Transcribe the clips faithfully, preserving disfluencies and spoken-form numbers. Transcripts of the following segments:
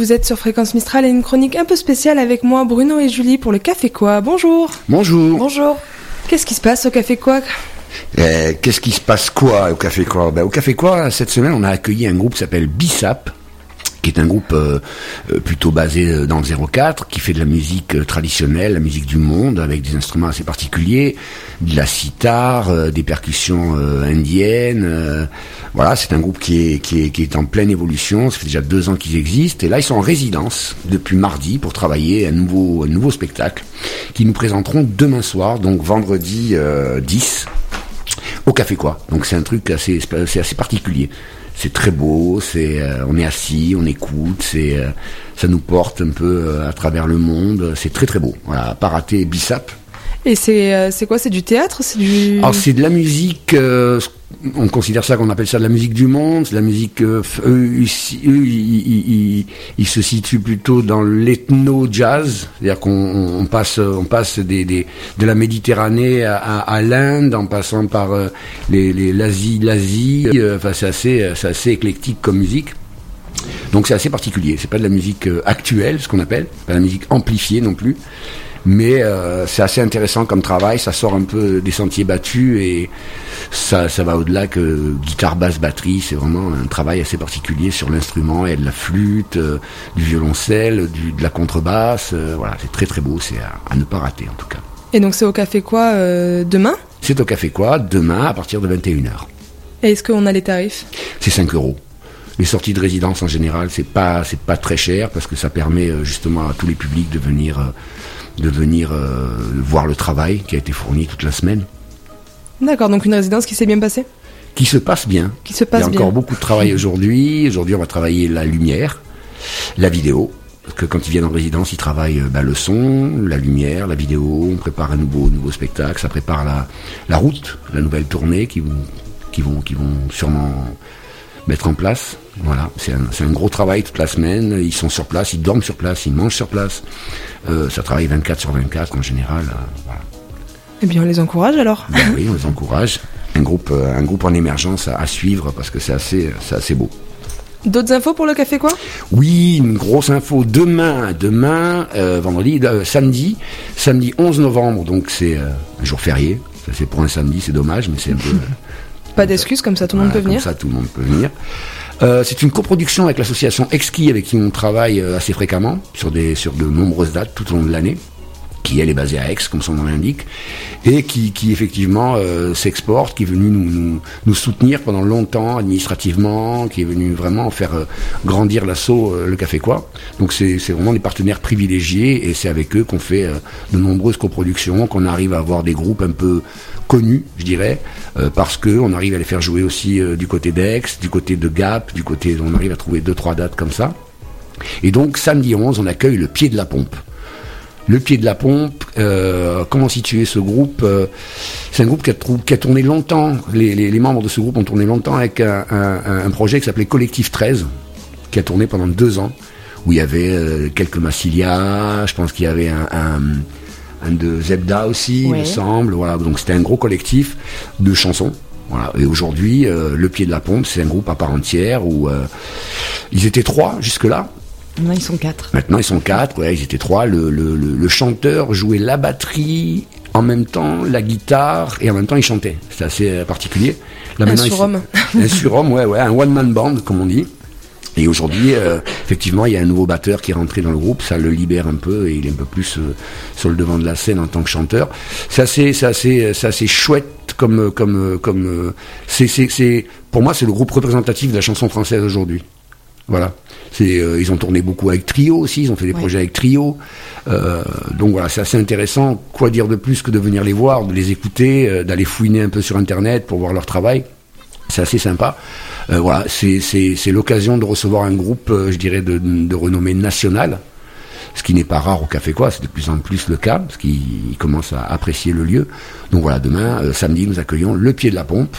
vous êtes sur Fréquence Mistral et une chronique un peu spéciale avec moi, Bruno et Julie pour le Café Quoi. Bonjour. Bonjour. Bonjour. Qu'est-ce qui se passe au Café Quoi ? euh, Qu'est-ce qui se passe quoi au Café Quoi ? Ben, au Café Quoi, cette semaine, on a accueilli un groupe qui s'appelle Bissap, qui est un groupe euh, plutôt basé dans le zéro quatre, qui fait de la musique euh, traditionnelle, la musique du monde, avec des instruments assez particuliers, de la sitar, euh, des percussions euh, indiennes. Euh, voilà, c'est un groupe qui est, qui est qui est en pleine évolution. Ça fait déjà deux ans qu'ils existent, et là ils sont en résidence depuis mardi pour travailler un nouveau un nouveau spectacle qu'ils nous présenteront demain soir, donc vendredi euh, dix, au Café Quoi. Donc c'est un truc assez c'est assez particulier. C'est très beau, c'est euh, on est assis, on écoute, c'est euh, ça nous porte un peu euh, à travers le monde, c'est très très beau. Voilà, pas rater Bissap. Et c'est euh, c'est quoi ? C'est du théâtre ? C'est du Alors c'est de la musique, euh, on considère ça, qu'on appelle ça de la musique du monde, c'est de la musique, euh, eux, ici, eux ils, ils, ils, ils se situent plutôt dans l'ethno-jazz, c'est-à-dire qu'on on passe, on passe des, des, de la Méditerranée à, à, à l'Inde, en passant par euh, les, les, l'Asie, l'Asie, euh, enfin c'est assez, c'est assez éclectique comme musique. Donc c'est assez particulier, c'est pas de la musique euh, actuelle, ce qu'on appelle, pas de la musique amplifiée non plus. Mais euh, c'est assez intéressant comme travail, ça sort un peu des sentiers battus et ça, ça va au-delà que guitare, basse, batterie. C'est vraiment un travail assez particulier sur l'instrument. Il y a de la flûte, euh, du violoncelle, du, de la contrebasse. Euh, voilà, c'est très très beau, c'est à, à ne pas rater en tout cas. Et donc c'est au Café Quoi euh, demain ? C'est au Café Quoi demain à partir de vingt et une heures. Et est-ce qu'on a les tarifs ? C'est cinq euros. Les sorties de résidence en général, c'est pas, c'est pas très cher parce que ça permet euh, justement à tous les publics de venir... Euh, de venir euh, voir le travail qui a été fourni toute la semaine. D'accord, donc une résidence qui s'est bien passée ? Qui se passe bien. Qui se passe bien. Il y a encore beaucoup de travail aujourd'hui. Aujourd'hui, on va travailler la lumière, la vidéo. Parce que quand ils viennent en résidence, ils travaillent bah, le son, la lumière, la vidéo. On prépare un nouveau, nouveau spectacle. Ça prépare la, la route, la nouvelle tournée qui vont, qui vont, qui vont sûrement mettre en place. Voilà, c'est un, c'est un gros travail toute la semaine. Ils sont sur place, ils dorment sur place, ils mangent sur place. Euh, ça travaille vingt-quatre sur vingt-quatre en général. Euh, voilà. Eh bien, on les encourage alors. Ben oui, on les encourage. Un groupe, euh, un groupe en émergence à, à suivre parce que c'est assez, c'est assez beau. D'autres infos pour le Café Quoi ? Oui, une grosse info. Demain, demain, euh, vendredi, euh, samedi, samedi onze novembre. Donc c'est euh, un jour férié. Ça, c'est pour un samedi, c'est dommage, mais c'est un peu. Euh, Pas d'excuses, comme ça tout le monde voilà, peut venir. Comme ça tout le monde peut venir. Euh, c'est une coproduction avec l'association Exquis, avec qui on travaille euh, assez fréquemment sur des sur de nombreuses dates tout au long de l'année, qui elle est basée à Aix comme son nom l'indique, et qui, qui effectivement euh, s'exporte, qui est venu nous, nous nous soutenir pendant longtemps administrativement, qui est venu vraiment faire euh, grandir l'assaut euh, le Café Quoi. Donc c'est c'est vraiment des partenaires privilégiés et c'est avec eux qu'on fait euh, de nombreuses coproductions, qu'on arrive à avoir des groupes un peu connus, je dirais, euh, parce que on arrive à les faire jouer aussi euh, du côté d'Aix, du côté de Gap, du côté, on arrive à trouver deux trois dates comme ça. Et donc samedi onze, on accueille le Pied de la Pompe. Le Pied de la Pompe, euh, comment situer ce groupe ? euh, C'est un groupe qui a, trou- qui a tourné longtemps, les, les, les membres de ce groupe ont tourné longtemps avec un, un, un projet qui s'appelait Collectif treize, qui a tourné pendant deux ans, où il y avait euh, quelques Massilia, je pense qu'il y avait un... un un de Zebda aussi, ouais. il me semble. Voilà, donc c'était un gros collectif de chansons. Voilà. Et aujourd'hui, euh, le Pied de la Pompe, c'est un groupe à part entière où euh, ils étaient trois jusque-là. Maintenant, ils sont quatre. Maintenant, ils sont quatre. Ouais, ils étaient trois. Le, le, le, le chanteur jouait la batterie, en même temps la guitare, et en même temps il chantait. C'était assez particulier. Là, un surhomme. Un surhomme, ouais, ouais, un one-man band, comme on dit. Et aujourd'hui, euh, effectivement, il y a un nouveau batteur qui est rentré dans le groupe, ça le libère un peu et il est un peu plus euh, sur le devant de la scène en tant que chanteur. C'est assez, c'est assez, c'est assez chouette comme, comme, comme. Euh, c'est, c'est, c'est, pour moi, c'est le groupe représentatif de la chanson française aujourd'hui. Voilà. C'est, euh, ils ont tourné beaucoup avec Trio aussi, ils ont fait des ouais. projets avec Trio. Euh, donc voilà, c'est assez intéressant. Quoi dire de plus que de venir les voir, de les écouter, euh, d'aller fouiner un peu sur Internet pour voir leur travail. C'est assez sympa. Euh, voilà, c'est, c'est, c'est l'occasion de recevoir un groupe, euh, je dirais, de, de renommée nationale, ce qui n'est pas rare au Café Quoi, c'est de plus en plus le cas, parce qu'ils commencent à apprécier le lieu. Donc voilà, demain, euh, samedi, nous accueillons le Pied de la Pompe,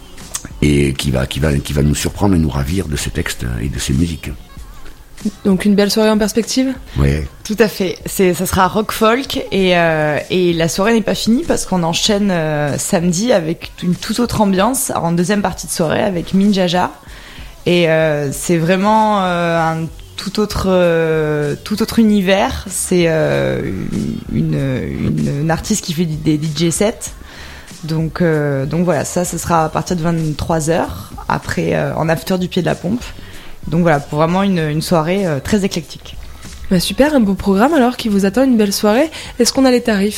et qui va, qui va, qui va nous surprendre et nous ravir de ses textes et de ses musiques. Donc une belle soirée en perspective ? Oui. Tout à fait. C'est, ça sera rock folk et, euh, et la soirée n'est pas finie parce qu'on enchaîne euh, samedi avec une toute autre ambiance en deuxième partie de soirée avec Minjaja. Et euh, c'est vraiment euh, un tout autre, euh, tout autre univers. C'est euh, une, une, une artiste qui fait des D J sets. Donc, euh, donc voilà, ça, ce sera à partir de vingt-trois heures, après, euh, en after du Pied de la Pompe. Donc voilà, pour vraiment une, une soirée euh, très éclectique. Bah super, un beau programme alors qui vous attend, une belle soirée. Est-ce qu'on a les tarifs ?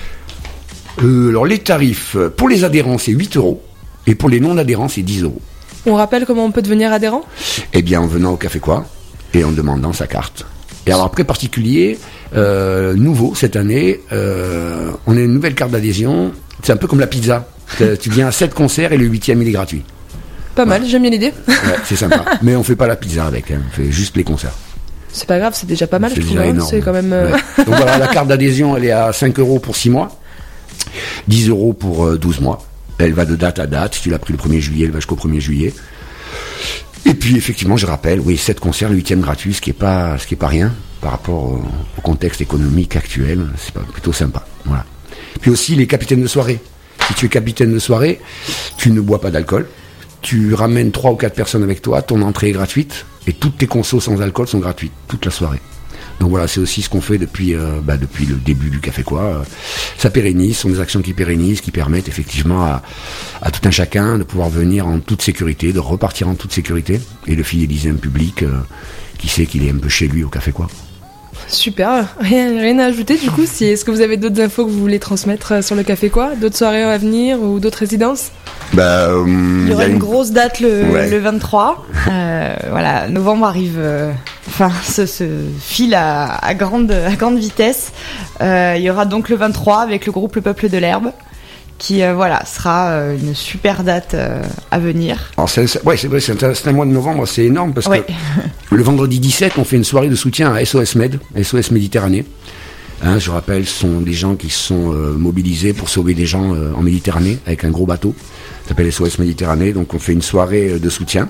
euh, Alors les tarifs, pour les adhérents c'est huit euros et pour les non-adhérents c'est dix euros. On rappelle comment on peut devenir adhérent ? Eh bien en venant au Café Quoi et en demandant sa carte. Et alors après particulier, euh, nouveau cette année, euh, on a une nouvelle carte d'adhésion, c'est un peu comme la pizza. Tu viens à sept concerts et le huitième il est gratuit. Pas mal, ouais. J'aime bien l'idée. Ouais, c'est sympa. Mais on fait pas la pizza avec, hein. On fait juste les concerts. C'est pas grave, c'est déjà pas mal, c'est je trouve. Déjà Hein, énorme. c'est quand même. Euh... Ouais. Donc voilà, la carte d'adhésion, elle est à cinq euros pour six mois, dix euros pour euh, douze mois. Elle va de date à date. Si tu l'as pris le premier juillet, elle va jusqu'au premier juillet. Et puis effectivement, je rappelle, oui, sept concerts, le huitième gratuit, ce qui est pas, ce qui est pas rien par rapport au, au contexte économique actuel. C'est pas, plutôt sympa. Voilà. Puis aussi les capitaines de soirée. Si tu es capitaine de soirée, tu ne bois pas d'alcool. Tu ramènes trois ou quatre personnes avec toi, ton entrée est gratuite et toutes tes consos sans alcool sont gratuites toute la soirée. Donc voilà, c'est aussi ce qu'on fait depuis euh, bah, depuis le début du Café Quoi. Euh, ça pérennise, ce sont des actions qui pérennisent, qui permettent effectivement à, à tout un chacun de pouvoir venir en toute sécurité, de repartir en toute sécurité et de fidéliser un public euh, qui sait qu'il est un peu chez lui au Café Quoi. Super, rien, rien à ajouter du coup. Si, est-ce que vous avez d'autres infos que vous voulez transmettre sur le Café Quoi ? D'autres soirées à venir ou d'autres résidences ? Bah, euh, Il y aura y a une une grosse date le, Ouais. le vingt-trois. Euh, voilà, novembre arrive. Euh, enfin, ce, ce file à, à grande à grande vitesse. Euh, il y aura donc le vingt-trois avec le groupe Le Peuple de l'Herbe, qui euh, voilà sera euh, une super date euh, à venir. Alors c'est, c'est- ouais, c'est vrai, c'est un, c'est un mois de novembre, c'est énorme parce Ouais. que le vendredi dix-sept, on fait une soirée de soutien à S O S Med, S O S Méditerranée. Hein, je rappelle, ce sont des gens qui se sont euh, mobilisés pour sauver des gens euh, en Méditerranée avec un gros bateau. Ça s'appelle S O S Méditerranée, donc on fait une soirée euh, de soutien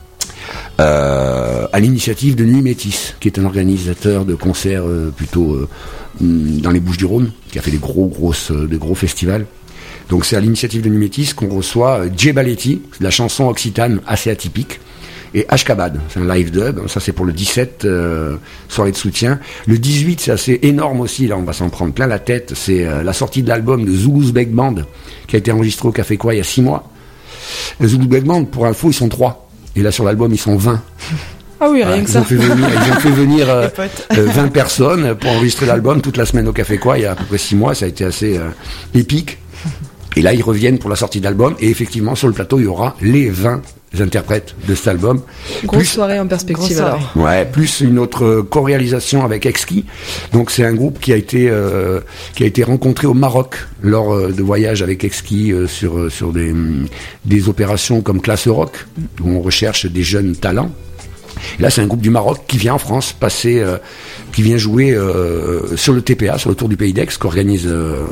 euh, à l'initiative de Nuit Métis, qui est un organisateur de concerts euh, plutôt euh, dans les Bouches-du-Rhône, qui a fait des gros, grosses, euh, des gros festivals. Donc c'est à l'initiative de Nuit Métis qu'on reçoit euh, Djé Baletti, de la chanson occitane assez atypique, et Ashkabad, c'est un live dub, ça c'est pour le dix-sept, euh, soirée de soutien. Le dix-huit, c'est assez énorme aussi, là on va s'en prendre plein la tête, c'est euh, la sortie de l'album de Zuluzbek Band, qui a été enregistré au Café Quoi il y a six mois. Le Zuluzbek Band, pour info, ils sont trois, et là sur l'album ils sont vingt. Ah oui, rien Voilà, que ils ça. ont fait venir, ils ont fait venir euh, Les potes. euh, vingt personnes pour enregistrer l'album toute la semaine au Café Quoi, il y a à peu près six mois, ça a été assez euh, épique. Et là, ils reviennent pour la sortie d'album, et effectivement, sur le plateau, il y aura les vingt interprètes de cet album. Grosse Plus- soirée en perspective Grosse soirée. alors. Ouais, plus une autre euh, co-réalisation avec Exki. Donc c'est un groupe qui a été euh, qui a été rencontré au Maroc lors euh, de voyages avec Exki euh, sur euh, sur des hum, des opérations comme Classe Rock où on recherche des jeunes talents. Et là, c'est un groupe du Maroc qui vient en France passer, euh, qui vient jouer euh, sur le T P A, sur le Tour du Pays d'Aix, qu'organise euh,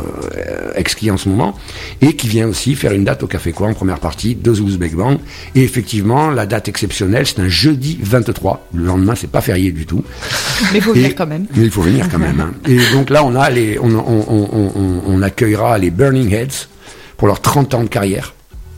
Exki en ce moment, et qui vient aussi faire une date au Café Quoi en première partie de Zuluzbek Band. Et effectivement, la date exceptionnelle, c'est un jeudi vingt-trois. Le lendemain, c'est pas férié du tout. Mais il faut Et- venir quand même. Mais il faut venir quand même. Hein. Et donc là, on a les, on, on, on, on, on accueillera les Burning Heads pour leurs trente ans de carrière.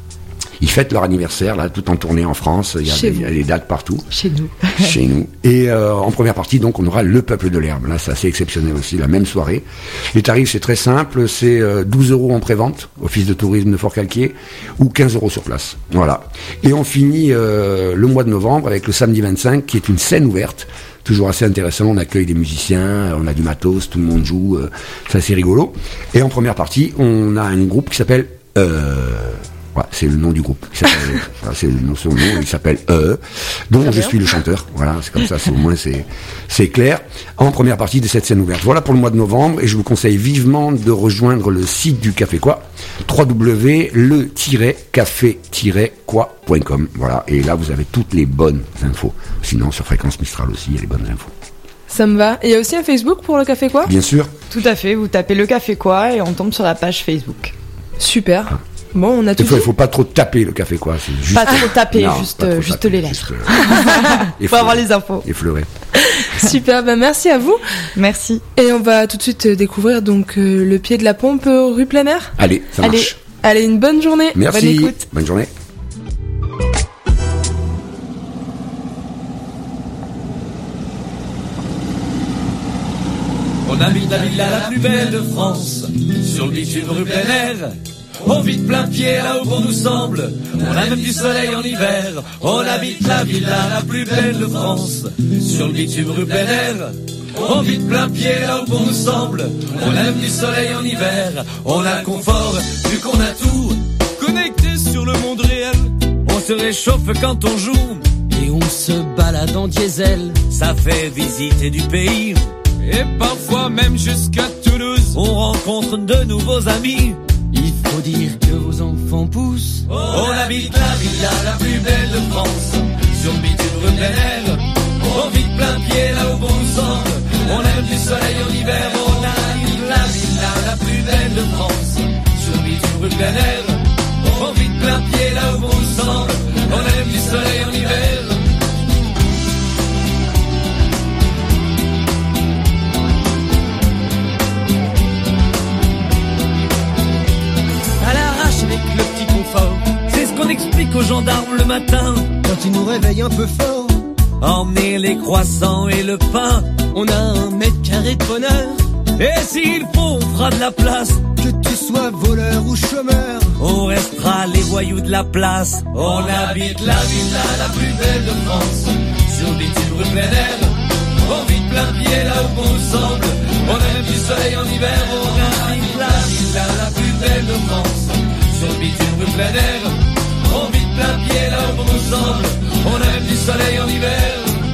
Ils fêtent leur anniversaire, là, tout en tournée en France. Il y a, Chez des, il y a des dates partout. Chez nous. Chez nous. Et euh, en première partie, donc, on aura le Peuple de l'Herbe. Là, c'est assez exceptionnel aussi, la même soirée. Les tarifs, c'est très simple. C'est euh, douze euros en pré-vente, office de tourisme de Fort-Calquier, ou quinze euros sur place. Voilà. Et on finit euh, le mois de novembre avec le samedi vingt-cinq, qui est une scène ouverte. Toujours assez intéressant. On accueille des musiciens, on a du matos, tout le monde joue. Euh, c'est assez rigolo. Et en première partie, on a un groupe qui s'appelle... Euh, Ouais, c'est le nom du groupe. Il s'appelle- voilà, c'est le nom, son nom. Il s'appelle E, dont Très je bien. suis le chanteur. Voilà, c'est comme ça. C'est au moins c'est c'est clair. En première partie de cette scène ouverte. Voilà pour le mois de novembre. Et je vous conseille vivement de rejoindre le site du Café Quoi, w w w point le tiret café tiret quoi point com. Voilà. Et là, vous avez toutes les bonnes infos. Sinon, sur Fréquence Mistral aussi, il y a les bonnes infos. Ça me va. Et il y a aussi un Facebook pour le Café Quoi ? Bien sûr. Tout à fait. Vous tapez le Café Quoi et on tombe sur la page Facebook. Super. Bon, on a tout Il faut, dit. il faut pas trop taper le Café Quoi. C'est juste. Pas trop taper, Non, juste, pas trop euh, juste taper, les juste, lettres. euh, Faut avoir effleurer. les infos. Effleurer. Super, bah merci à vous. Merci. Et on va tout de suite euh, découvrir donc euh, le Pied de la Pompe euh, rue plein air. Allez, ça Allez. marche. Allez, une bonne journée. Merci. Bonne écoute. Bonne journée. On habite la villa la plus belle de France, sur le bitume rue plein air. On vit de plein pied là où bon nous semble, on a même du soleil en hiver. On habite la villa la plus belle de France, sur le bitume rue plein air. On vit de plein pied là où bon nous semble, on a même du soleil en hiver. On a le confort, vu qu'on a tout, connecté sur le monde réel. On se réchauffe quand on joue, et on se balade en diesel. Ça fait visiter du pays, et parfois même jusqu'à Toulouse. On rencontre de nouveaux amis. Il faut dire que vos enfants poussent. On habite la villa la plus belle de France, sur le bitume rue plein air. On vit de plein pied là où bon nous semble, on aime du soleil en hiver. On habite la villa la plus belle de France, sur le bitume rue plein air. On vit de plein pied là où bon nous semble, on aime du soleil en hiver. À l'arrache avec le petit confort, c'est ce qu'on explique aux gendarmes le matin, quand ils nous réveillent un peu fort. Emmener les croissants et le pain, on a un mètre carré de bonheur. Et s'il faut, on fera de la place, que tu sois voleur ou chômeur. On restera les voyous de la place. On habite la villa la plus belle de France, sur le bitume rue plein air. On vit de plein pied là où bon nous semble, on a même du soleil en hiver. On habite la villa la plus belle de France, sur le bitume rue plein air. On vit de plein pied là où bon nous semble, on a même du soleil en hiver.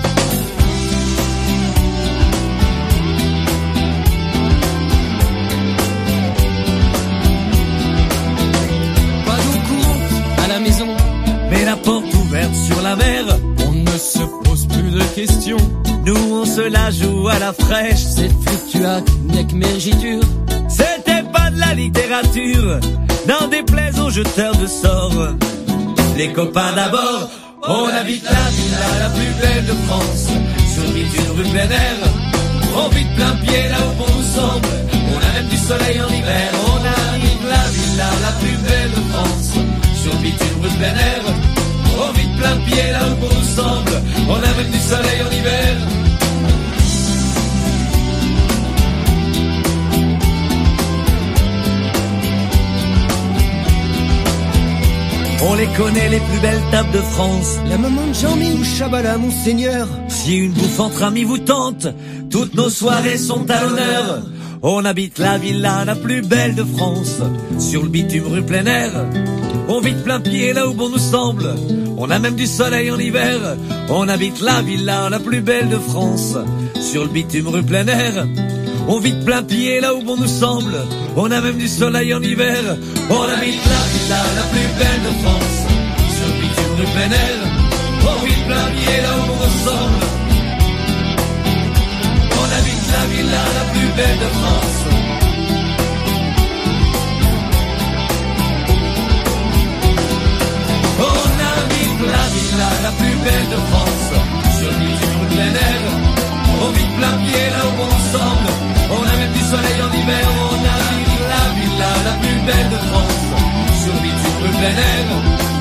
Pas d'eau courante à la maison, mais la porte ouverte sur la mer. On ne se pose plus de questions, nous on se la joue à la fraîche. C'est fluctuac, nec mergiture, c'était pas de la littérature, n'en déplaise aux jeteurs de sorts. Les copains d'abord, on habite la villa la plus belle de France, sur le bitume rue plein air. On vit de plein pied là où bon nous semble, on a même du soleil en hiver. On habite la villa la plus belle de France, sur le bitume rue plein air. On vit de plein pied là où bon nous semble, on a même du soleil en hiver. On les connaît, les plus belles tables de France, la maman de Jean-Mi ou Chabala, monseigneur. Si une bouffe entre amis vous tente, toutes nos soirées sont à l'honneur. On habite la villa la plus belle de France, sur le bitume rue plein air. On vit de plein pied là où bon nous semble, on a même du soleil en hiver. On habite la villa la plus belle de France, sur le bitume rue plein air. On vit de plein pied là où bon nous semble, on a même du soleil en hiver. On habite la villa la plus belle de France, sur le bitume rue plein air. On vit de plein pied là où bon nous semble, on habite la villa la plus belle de France. On habite la villa la plus belle de France, sur le bitume rue plein air. On vit de plein pied là où bon nous semble, on a même du soleil en hiver. On habite la villa la plus belle de France, sur le bitume rue plein air.